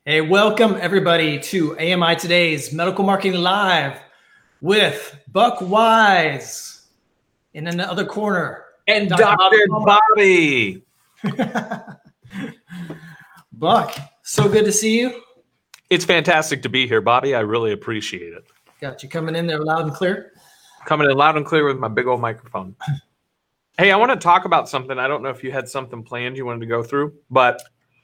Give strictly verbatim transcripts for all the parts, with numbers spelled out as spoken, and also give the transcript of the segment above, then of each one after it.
Hey, welcome everybody to A M I Today's Medical Marketing Live with Buck Wise in another corner. And Doctor Bobby. Buck, so good to see you. It's fantastic to be here, Bobby. I really appreciate it. Got you coming in there loud and clear. Coming in loud and clear with my big old microphone. Hey, I want to talk about something. I don't know if you had something planned you wanted to go through, but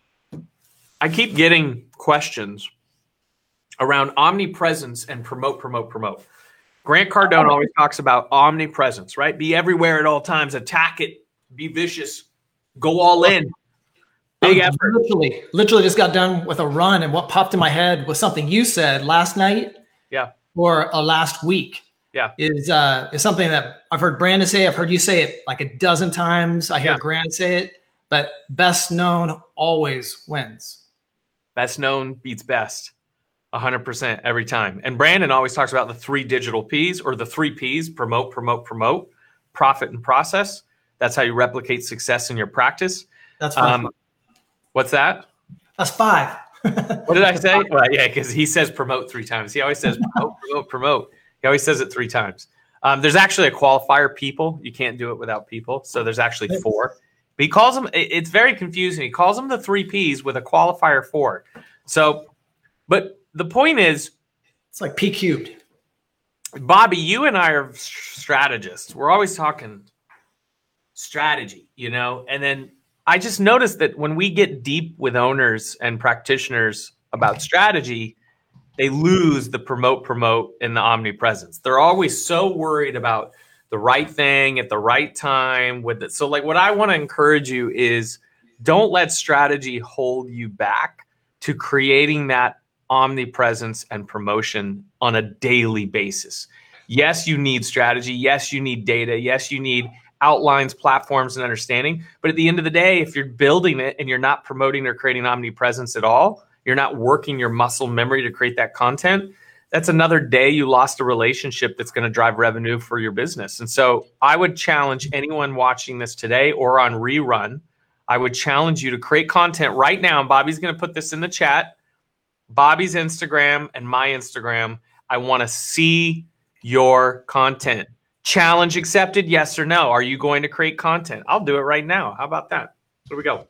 I keep getting questions around omnipresence and promote, promote, promote. Grant Cardone always talks about omnipresence, right? Be everywhere at all times, attack it, be vicious, go all in. Big I effort. Literally, literally just got done with a run, and what popped in my head was something you said last night Yeah. or uh, last week. Yeah. Is uh, is something that I've heard Brandon say. I've heard you say it like a dozen times. I hear Yeah. Grant say it, but best known always wins. Best known beats best one hundred percent every time. And Brandon always talks about the three digital P's or the three P's, promote, promote, promote, profit and process. That's how you replicate success in your practice. That's five. Um, what's that? That's five. What did I say? Well, yeah, because he says promote three times. He always says promote, promote, promote. He always says it three times. Um, there's actually a qualifier, people. You can't do it without people. So there's actually four. But he calls them, it- it's very confusing. He calls them the three P's with a qualifier four. So, but the point is, It's like P cubed. Bobby, you and I are strategists. We're always talking strategy, you know? And then I just noticed that when we get deep with owners and practitioners about strategy, they lose the promote, promote, and the omnipresence. They're always so worried about the right thing at the right time with it. So like what I want to encourage you is don't let strategy hold you back to creating that omnipresence and promotion on a daily basis. Yes, you need strategy. Yes, you need data. Yes, you need outlines, platforms, and understanding. But at the end of the day, if you're building it and you're not promoting or creating omnipresence at all, you're not working your muscle memory to create that content, that's another day you lost a relationship that's going to drive revenue for your business. And so I would challenge anyone watching this today or on rerun, I would challenge you to create content right now. And Bobby's going to put this in the chat. Bobby's Instagram and my Instagram. I want to see your content. Challenge accepted, yes or no. Are you going to create content? I'll do it right now. How about that? Here we go.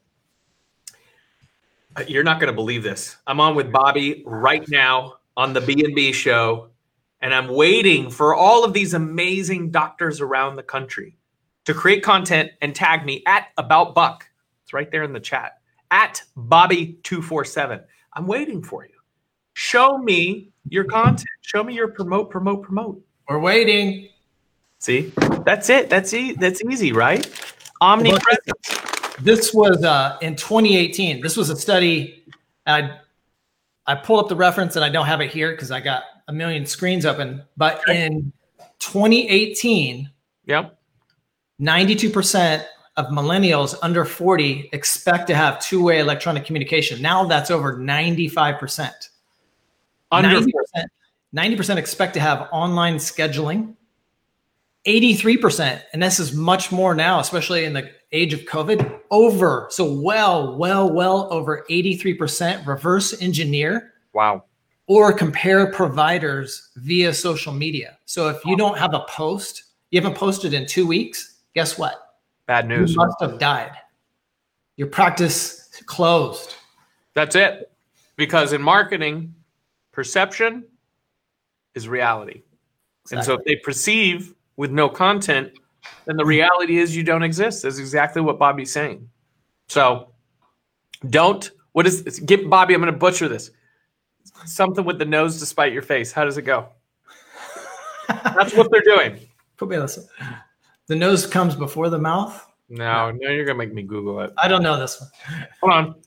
You're not going to believe this. I'm on with Bobby right now on the B and B show, and I'm waiting for all of these amazing doctors around the country to create content and tag me at About Buck. It's right there in the chat. At Bobby two forty-seven. I'm waiting for you. Show me your content. Show me your promote, promote, promote. We're waiting. See? That's it. That's e- That's easy, right? Omnipresence. This was uh, in twenty eighteen. This was a study. I I pulled up the reference, and I don't have it here because I got a million screens open. But in twenty eighteen, Yep. ninety-two percent of millennials under forty expect to have two-way electronic communication. Now that's over ninety-five percent. Under ninety percent, ninety percent expect to have online scheduling. eighty-three percent, and this is much more now, especially in the age of COVID, over, so well, well, well over eighty-three percent reverse engineer Wow. or compare providers via social media. So if you don't have a post, you haven't posted in two weeks, guess what? Bad news. You must have died. Your practice closed. That's it. Because in marketing, perception is reality. Exactly. And so if they perceive with no content, then the reality is you don't exist. That's exactly what Bobby's saying. So don't, what is, get Bobby, I'm going to butcher this. Something with the nose to spite your face. How does it go? That's what they're doing. Put me on this. The nose comes before the mouth. No, no, you're going to make me Google it. I don't know this one. Hold on.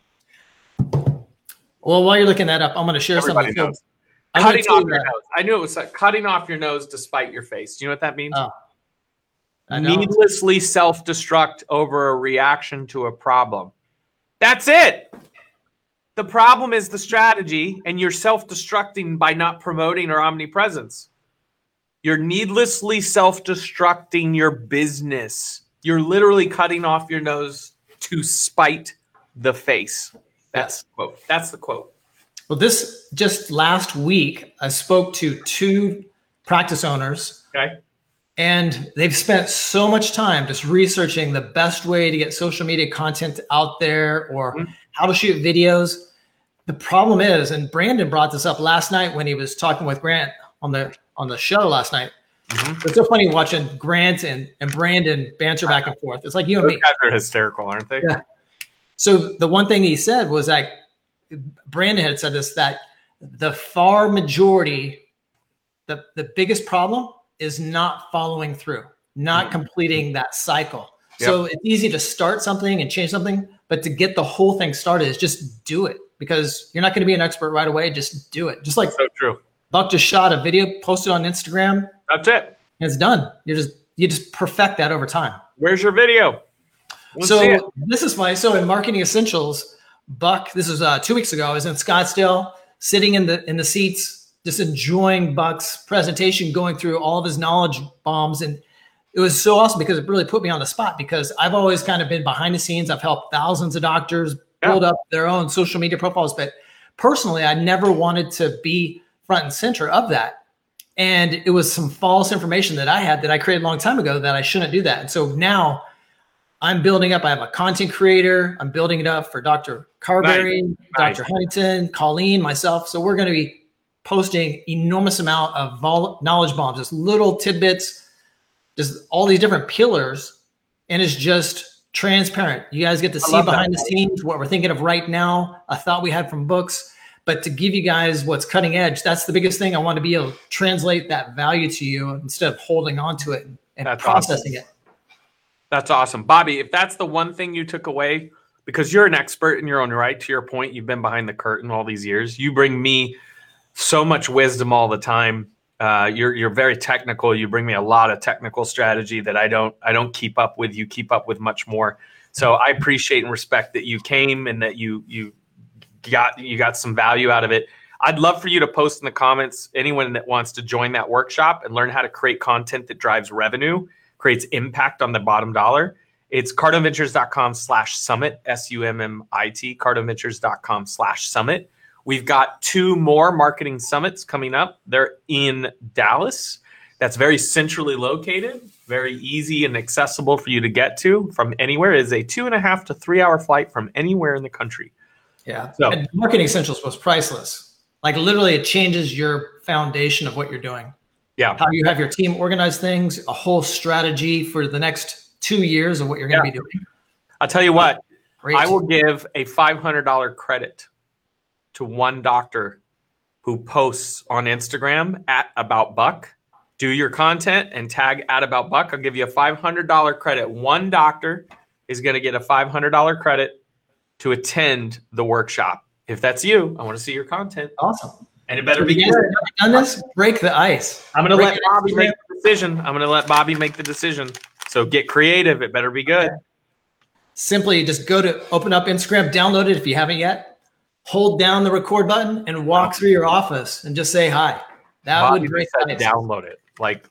Well, while you're looking that up, I'm going to share Everybody something. knows. I'm Cutting gonna off tell your you nose. I knew it was like cutting off your nose to spite your face. Do you know what that means? Oh, I know. Needlessly self-destruct over a reaction to a problem. That's it. The problem is the strategy, and you're self-destructing by not promoting our omnipresence. You're needlessly self-destructing your business. You're literally cutting off your nose to spite the face. That's the quote. That's the quote. Well, this just last week, I spoke to two practice owners. Okay. And they've spent so much time just researching the best way to get social media content out there or mm-hmm. how to shoot videos. The problem is, and Brandon brought this up last night when he was talking with Grant on the on the show last night. Mm-hmm. It's so funny watching Grant and, and Brandon banter back and forth. It's like you and Those me. guys are hysterical, aren't they? Yeah. So the one thing he said was that Brandon had said this, that the far majority, the, the biggest problem is not following through, not completing that cycle. Yep. So it's easy to start something and change something, but to get the whole thing started is just do it, because you're not going to be an expert right away. Just do it. Just like so true. Buck just shot a video, posted on Instagram. That's it. And it's done. You just you just perfect that over time. Where's your video? We'll so this is funny. So in Marketing Essentials, Buck, this was uh, two weeks ago. I was in Scottsdale, sitting in the in the seats, just enjoying Buck's presentation, going through all of his knowledge bombs. And it was so awesome because it really put me on the spot, because I've always kind of been behind the scenes. I've helped thousands of doctors build yeah. up their own social media profiles. But personally, I never wanted to be front and center of that. And it was some false information that I had that I created a long time ago that I shouldn't do that. And so now I'm building up. I have a content creator. I'm building it up for Doctor Carberry, nice. Doctor Nice. Huntington, Colleen, myself. So we're going to be posting enormous amount of vol- knowledge bombs, just little tidbits, just all these different pillars. And it's just transparent. You guys get to see behind that. the scenes what we're thinking of right now, a thought we had from books. But to give you guys what's cutting edge, that's the biggest thing. I want to be able to translate that value to you instead of holding on to it and, and processing awesome. it. That's awesome. Bobby, if that's the one thing you took away, because you're an expert in your own right, to your point, you've been behind the curtain all these years. You bring me so much wisdom all the time. Uh, you're you're very technical. You bring me a lot of technical strategy that I don't I don't keep up with. You keep up with much more. So I appreciate and respect that you came and that you you got you got some value out of it. I'd love for you to post in the comments anyone that wants to join that workshop and learn how to create content that drives revenue, creates impact on the bottom dollar. It's cardonventures.com slash summit, S U M M I T, cardonventures.com slash summit. We've got two more marketing summits coming up. They're in Dallas. That's very centrally located, very easy and accessible for you to get to from anywhere. It is a two and a half to three hour flight from anywhere in the country. Yeah. So, and Marketing Essentials was priceless. Like literally it changes your foundation of what you're doing. Yeah. How you have your team organize things, a whole strategy for the next two years of what you're going to yeah. be doing. I'll tell you what, Great. I will give a five hundred dollars credit to one doctor who posts on Instagram at About Buck. Do your content and tag at About Buck. I'll give you a five hundred dollars credit. One doctor is going to get a five hundred dollars credit to attend the workshop. If that's you, I want to see your content. Awesome. And it better be good. Done this? Break the ice. I'm going to let Bobby make the decision. I'm going to let Bobby make the decision. So get creative. It better be good. Simply just go to open up Instagram, download it if you haven't yet. Hold down the record button and walk through your office and just say hi. That Bobby would break the ice. Download it. Like,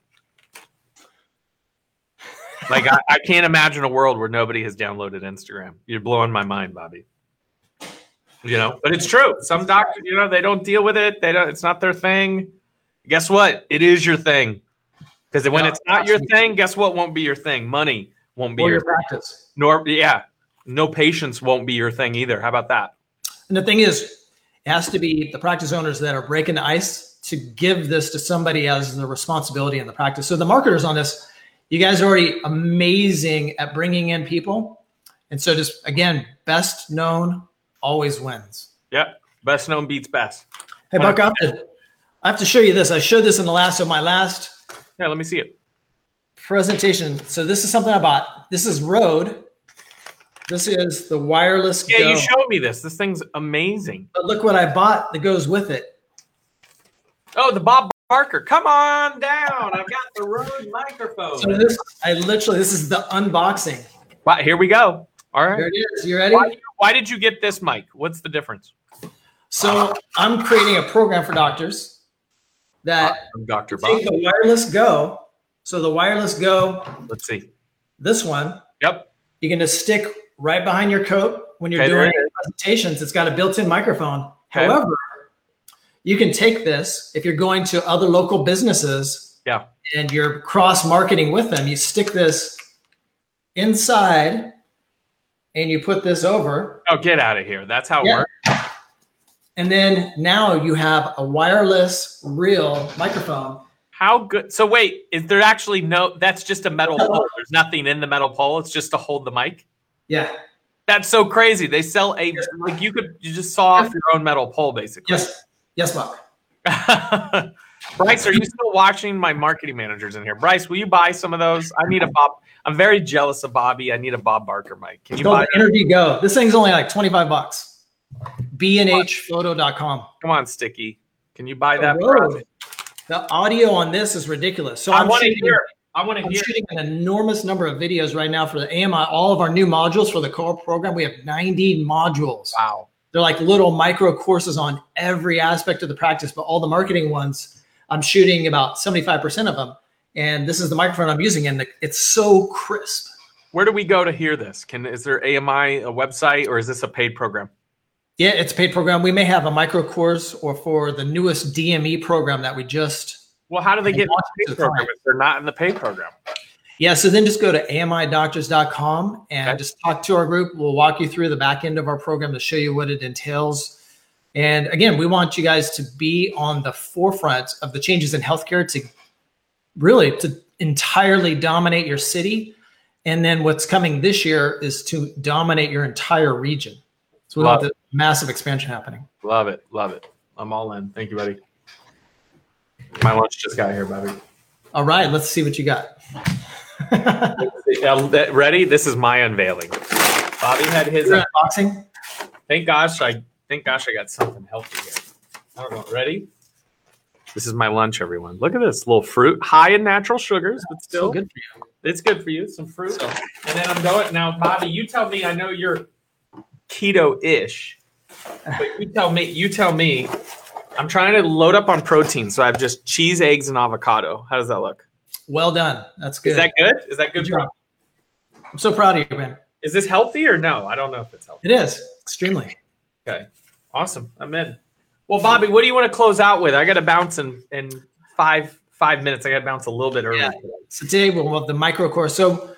like I, I can't imagine a world where nobody has downloaded Instagram. You're blowing my mind, Bobby. You know, but it's true. Some doctors, you know, they don't deal with it. They don't. It's not their thing. Guess what? It is your thing. Because when no, it's not your thing, guess what won't be your thing? Money won't be or your, your practice. Nor yeah, no patience won't be your thing either. How about that? And the thing is, it has to be the practice owners that are breaking the ice to give this to somebody as the responsibility in the practice. So the marketers on this, you guys are already amazing at bringing in people. And so just, again, best known always wins. Yep. Best known beats best. Hey, Buck, I have, to, I have to show you this. I showed this in the last of my last. Yeah, let me see it. Presentation. So this is something I bought. This is Rode. This is the wireless Yeah, Go. You showed me this. This thing's amazing. But look what I bought that goes with it. Oh, the Bob Barker. Come on down. I've got the Rode microphone. So this, I literally, this is the unboxing. Wow, here we go. All right. There it is. You ready? Why, why did you get this mic? What's the difference? So I'm creating a program for doctors that I'm Doctor Bob. take the wireless Go. So the wireless Go. Let's see. This one. Yep. You can just stick right behind your coat when you're okay, doing presentations. It's got a built-in microphone. Okay. However, you can take this if you're going to other local businesses Yeah. and you're cross marketing with them. You stick this inside and you put this over. Oh, get out of here. That's how it Yeah. works. And then now you have a wireless real microphone. How good. So wait, is there actually no, that's just a metal pole. There's nothing in the metal pole. It's just to hold the mic. Yeah. That's so crazy. They sell a, like you could, you just saw off your own metal pole basically. Yes. Yes, Buck. Bryce, are you still watching? My marketing manager's in here. Bryce, will you buy some of those? I need a Bob. I'm very jealous of Bobby. I need a Bob Barker mic. Can you Go buy to Energy Go. This thing's only like twenty-five bucks. B N H photo dot com. Come on, Sticky. Can you buy that? Oh, the audio on this is ridiculous. So I I'm want to shooting, hear. I want to I'm hear. shooting an enormous number of videos right now for the A M I. All of our new modules for the core program. We have ninety modules. Wow. They're like little micro courses on every aspect of the practice, but all the marketing ones, I'm shooting about seventy-five percent of them. And this is the microphone I'm using, and the, it's so crisp. Where do we go to hear this? Can is there A M I a website or is this a paid program? Yeah, it's a paid program. We may have a micro course or for the newest D M E program that we just. Well, how do they get in launched the to paid the program client. if they're not in the paid program? Yeah, so then just go to A M I doctors dot com and Okay. just talk to our group. We'll walk you through the back end of our program to show you what it entails. And again, we want you guys to be on the forefront of the changes in healthcare to really to entirely dominate your city. And then what's coming this year is to dominate your entire region. So we Love want the massive expansion happening. Love it. Love it. I'm all in. Thank you, buddy. My lunch just got here, Bobby. All right, let's see what you got. Uh, Ready? This is my unveiling. Bobby had his. You're unboxing? Thank gosh, I thank gosh I got something healthy here. I don't know. Ready? This is my lunch, everyone. Look at this little fruit, high in natural sugars, but still So good for you. It's good for you. Some fruit, and then I'm going now. Bobby, you tell me. I know you're keto-ish, but you tell me. You tell me. I'm trying to load up on protein, so I have just cheese, eggs, and avocado. How does that look? Well done. That's good. Is that good? Is that good? Good job. I'm so proud of you, man. Is this healthy or no? I don't know if it's healthy. It is extremely. Okay. Awesome. I'm in. Well, Bobby, what do you want to close out with? I got to bounce in, in five five minutes. I got to bounce a little bit early. Yeah. So today we'll have the micro course. So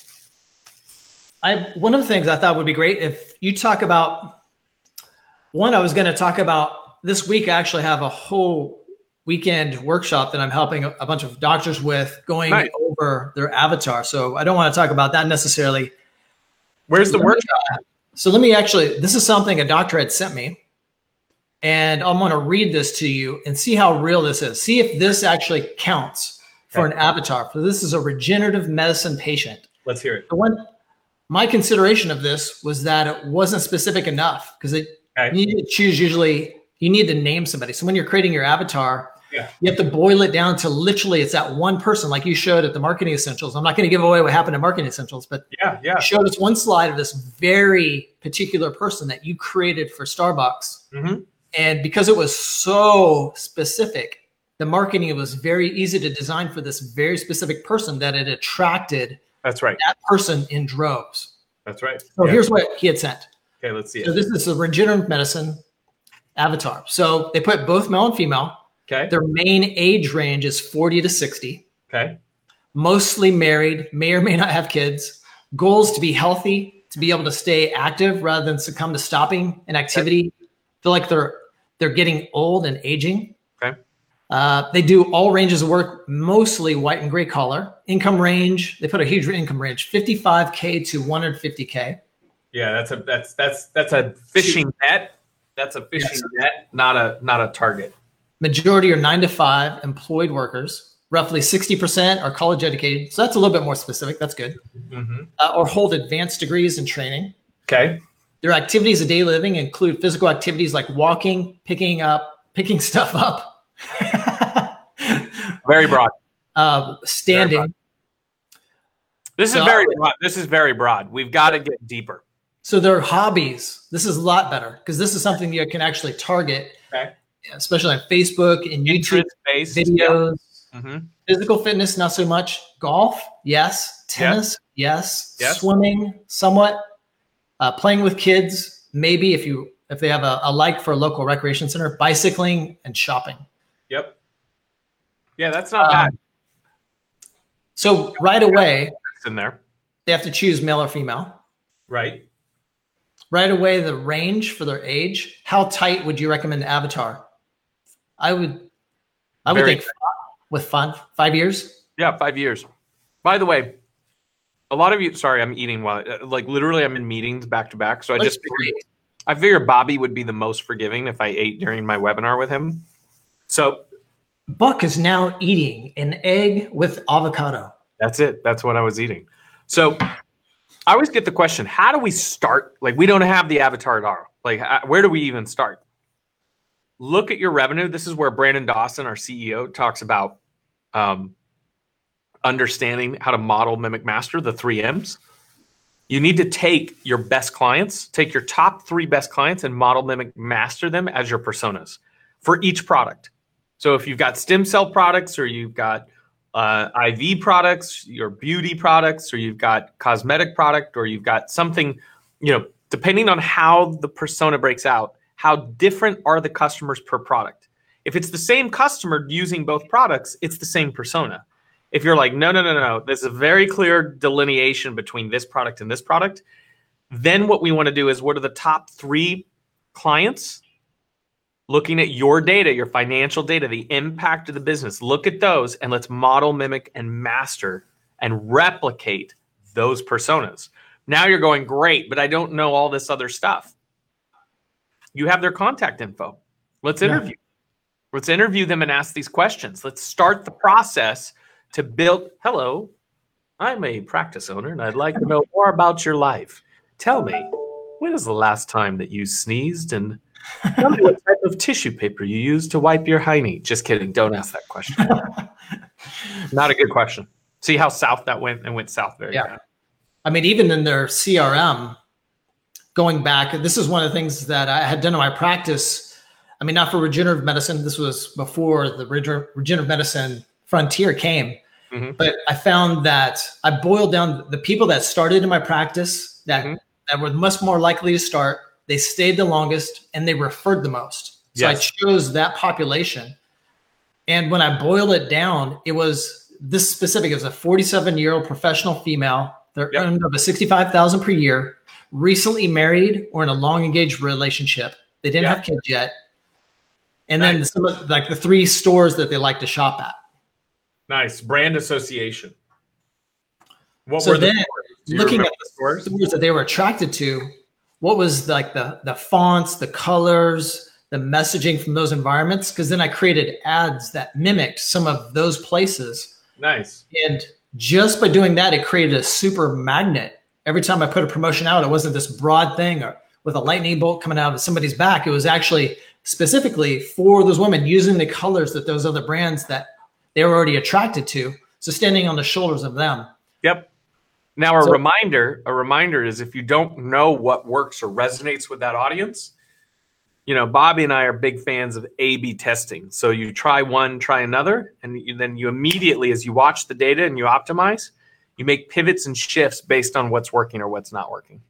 I one of the things I thought would be great if you talk about one, I was going to talk about this week. I actually have a whole weekend workshop that I'm helping a, a bunch of doctors with going Nice. over their avatar. So I don't want to talk about that necessarily. Where's the Let me, workshop? uh, So let me actually, this is something a doctor had sent me. And I'm going to read this to you and see how real this is. See if this actually counts for Okay. an avatar. So this is a regenerative medicine patient. Let's hear it. The one, my consideration of this was that it wasn't specific enough because it Okay. you need to choose usually, you need to name somebody. So when you're creating your avatar, Yeah. you have to boil it down to literally it's that one person like you showed at the Marketing Essentials. I'm not going to give away what happened at Marketing Essentials, but Yeah, yeah. you showed us one slide of this very particular person that you created for Starbucks. Mm-hmm. And because it was so specific, the marketing was very easy to design for this very specific person that it attracted That's right. that person in droves. That's right. So Yeah. here's what he had sent. Okay, let's see So it. this is a regenerative medicine avatar. So they put both male and female. Okay. Their main age range is forty to sixty. Okay. Mostly married, may or may not have kids. Goals to be healthy, to be able to stay active rather than succumb to stopping an activity. Feel like they're they're getting old and aging. Okay. Uh, they do all ranges of work, mostly white and gray collar. Income range, they put a huge income range, fifty-five K to one hundred fifty K. Yeah, that's a that's that's that's a fishing net. That's a fishing Yes. net, not a not a target. Majority are nine to five employed workers. Roughly sixty percent are college educated. So that's a little bit more specific. That's good. Mm-hmm. Uh, or hold advanced degrees in training. Okay. Their activities of daily living include physical activities like walking, picking up, picking stuff up, Very broad. uh, standing. This is So- very broad. This is very broad. We've got to get deeper. So their hobbies, this is a lot better because this is something you can actually target, Okay. especially on Facebook and YouTube Interest-based videos. Yeah. Mm-hmm. Physical fitness, not so much. Golf, yes. Tennis, yes. Yes. Swimming, somewhat. Uh, playing with kids, maybe if you if they have a, a like for a local recreation center, bicycling and shopping. Yep. Yeah, that's not um, bad. So right away, it's in there. They have to choose male or female. Right. Right away, the range for their age. How tight would you recommend the avatar? I would, I would Very think with five, five years. Yeah, five years. By the way, a lot of you, sorry, I'm eating while, like literally I'm in meetings back to back. So I That's just, figured, I figured Bobby would be the most forgiving if I ate during my webinar with him. So Buck is now eating an egg with avocado. That's it. That's what I was eating. So I always get the question, how do we start? Like, we don't have the avatar at all. Like, where do we even start? Look at your revenue. This is where Brandon Dawson, our C E O, talks about um, understanding how to model, mimic, master, the three M's. You need to take your best clients, take your top three best clients and model, mimic, master them as your personas for each product. So if you've got stem cell products or you've got uh, I V products, your beauty products, or you've got cosmetic product, or you've got something, you know, depending on how the persona breaks out, how different are the customers per product? If it's the same customer using both products, it's the same persona. If you're like, no, no, no, no, there's a very clear delineation between this product and this product, then what we want to do is what are the top three clients? Looking at your data, your financial data, the impact of the business, look at those and let's model, mimic, and master and replicate those personas. Now you're going, great, but I don't know all this other stuff. You have their contact info. Let's interview. Yeah. Let's interview them and ask these questions. Let's start the process to build. Hello, I'm a practice owner and I'd like to know more about your life. Tell me, when is the last time that you sneezed, and tell me what type of tissue paper you use to wipe your hiney. Just kidding. Don't ask that question. Not a good question. See how south that went and went south very yeah. bad. I mean, even in their C R M, going back, this is one of the things that I had done in my practice. I mean, not for regenerative medicine. This was before the regenerative medicine frontier came. Mm-hmm. But I found that I boiled down the people that started in my practice that, mm-hmm. that were much more likely to start. They stayed the longest and they referred the most. So yes. I chose that population. And when I boiled it down, it was this specific. It was a forty-seven-year-old professional female. They're yep. earned over sixty-five thousand dollars per year, recently married or in a long engaged relationship. They didn't yep. have kids yet. And nice. Then some of, like the three stores that they like to shop at. Nice. Brand association. What so were then, the looking at the stores? stores that they were attracted to, what was like the, the fonts, the colors, the messaging from those environments? Because then I created ads that mimicked some of those places. Nice. And just by doing that, it created a super magnet. Every time I put a promotion out, it wasn't this broad thing or with a lightning bolt coming out of somebody's back. It was actually specifically for those women using the colors that those other brands that they were already attracted to. So standing on the shoulders of them. Yep. Now, a So- reminder, a reminder is if you don't know what works or resonates with that audience, you know, Bobby and I are big fans of A B testing. So you try one, try another, and you, then you immediately, as you watch the data and you optimize, you make pivots and shifts based on what's working or what's not working.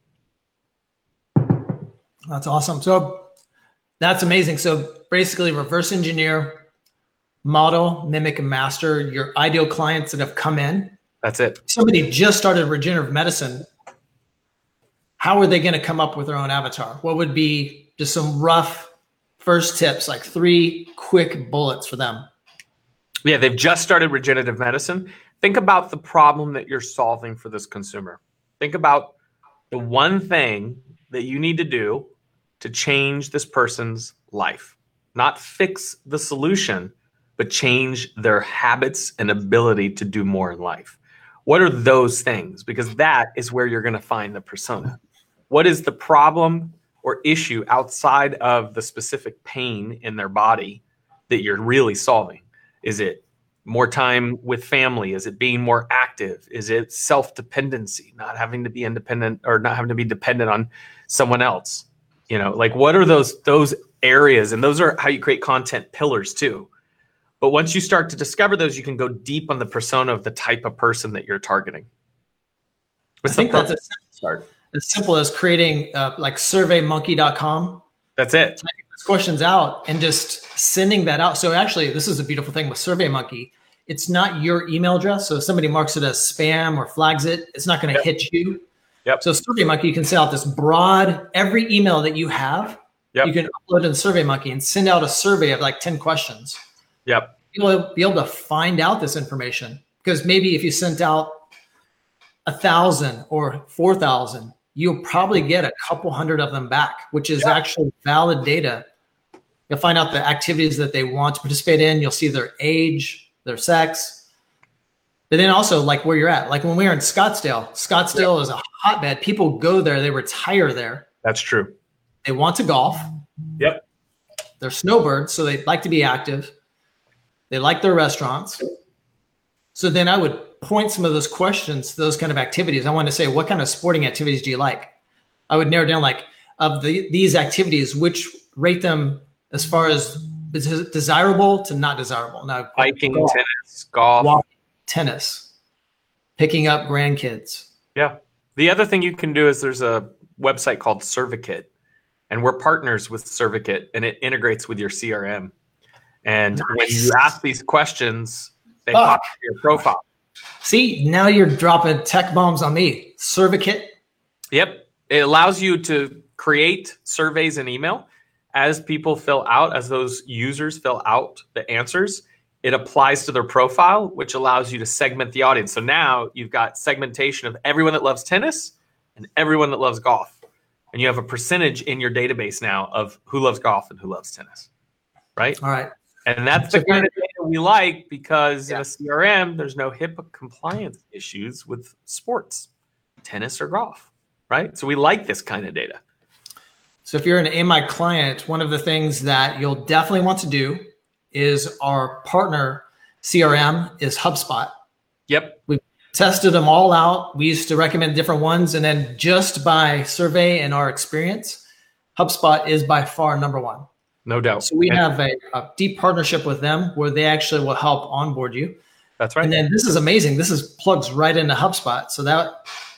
That's awesome. So that's amazing. So basically reverse engineer, model, mimic, and master your ideal clients that have come in. That's it. Somebody just started regenerative medicine. How are they going to come up with their own avatar? What would be just some rough first tips, like three quick bullets for them? Yeah, they've just started regenerative medicine. Think about the problem that you're solving for this consumer. Think about the one thing that you need to do to change this person's life. Not fix the solution, but change their habits and ability to do more in life. What are those things? Because that is where you're going to find the persona. What is the problem or issue outside of the specific pain in their body that you're really solving? Is it more time with family? Is it being more active? Is it self-dependency, not having to be independent or not having to be dependent on someone else? You know, like what are those those areas? And those are how you create content pillars too. But once you start to discover those, you can go deep on the persona of the type of person that you're targeting. What's I think that's a start. As simple as creating uh, like survey monkey dot com. That's it. Typing those questions out and just sending that out. So actually, this is a beautiful thing with SurveyMonkey. It's not your email address. So if somebody marks it as spam or flags it, it's not going to Yep. hit you. Yep. So SurveyMonkey, you can send out this broad, every email that you have, Yep. you can upload in SurveyMonkey and send out a survey of like ten questions. Yep. You'll be able to find out this information, because maybe if you sent out a thousand or four thousand, you'll probably get a couple hundred of them back, which is Yeah. actually valid data. You'll find out the activities that they want to participate in. You'll see their age, their sex, but then also like where you're at. Like when we were in Scottsdale, Scottsdale Yep. is a hotbed. People go there, they retire there. That's true. They want to golf. Yep. They're snowbirds, so they like to be active. They like their restaurants. So then I would point some of those questions to those kind of activities. I want to say, what kind of sporting activities do you like? I would narrow down like of the, these activities, which rate them as far as des- desirable to not desirable. Now, Biking, golf, tennis, golf. walking, tennis, picking up grandkids. Yeah. The other thing you can do is there's a website called Cervikit, and we're partners with Cervikit, and it integrates with your C R M. And Nice. when you ask these questions, they Oh. pop to your profile. See, now you're dropping tech bombs on me. Cervikit. Yep. It allows you to create surveys in email as people fill out, as those users fill out the answers. It applies to their profile, which allows you to segment the audience. So now you've got segmentation of everyone that loves tennis and everyone that loves golf. And you have a percentage in your database now of who loves golf and who loves tennis, right? All right. And that's So the kind of data we like, because Yeah. in a C R M, there's no HIPAA compliance issues with sports, tennis or golf, right? So we like this kind of data. So if you're an A M I client, one of the things that you'll definitely want to do is our partner C R M is HubSpot. Yep. We've tested them all out. We used to recommend different ones. And then just by survey and our experience, HubSpot is by far number one. No doubt. So we And have a, a deep partnership with them where they actually will help onboard you. that's right. And then this is amazing. This is plugs right into HubSpot. So that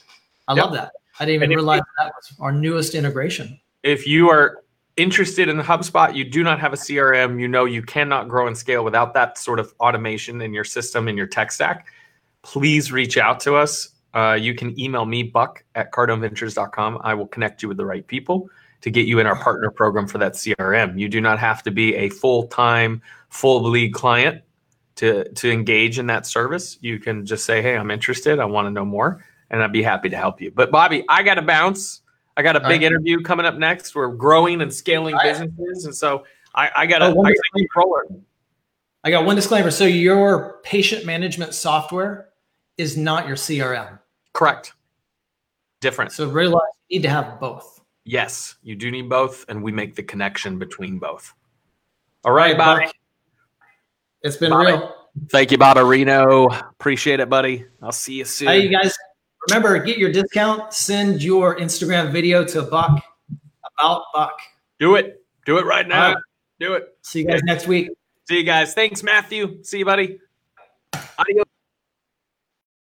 I Yep. love that. I didn't even And if realize that was our newest integration. If you are interested in HubSpot, you do not have a C R M, you know you cannot grow and scale without that sort of automation in your system, in your tech stack, please reach out to us. Uh, you can email me, Buck, at cardone ventures dot com. I will connect you with the right people to get you in our partner program for that C R M. You do not have to be a full-time, full lead client to, to engage in that service. You can just say, hey, I'm interested. I want to know more, and I'd be happy to help you. But Bobby, I got to bounce. I got a All big right. interview coming up next. We're growing and scaling All right. businesses, and so I, I got to Oh, one I gotta disclaimer. keep rolling. I got one disclaimer. So your patient management software is not your C R M. Correct. Different. So realize you need to have both. Yes, you do need both, and we make the connection between both. All right, Bobby. Buck. It's been Bye. real. Thank you, Bobby Reno. Appreciate it, buddy. I'll see you soon. Hey, you guys, remember, get your discount. Send your Instagram video to Buck about Buck. Do it. Do it right now. All right. Do it. See you guys next week. See you guys. Thanks, Matthew. See you, buddy. Adios.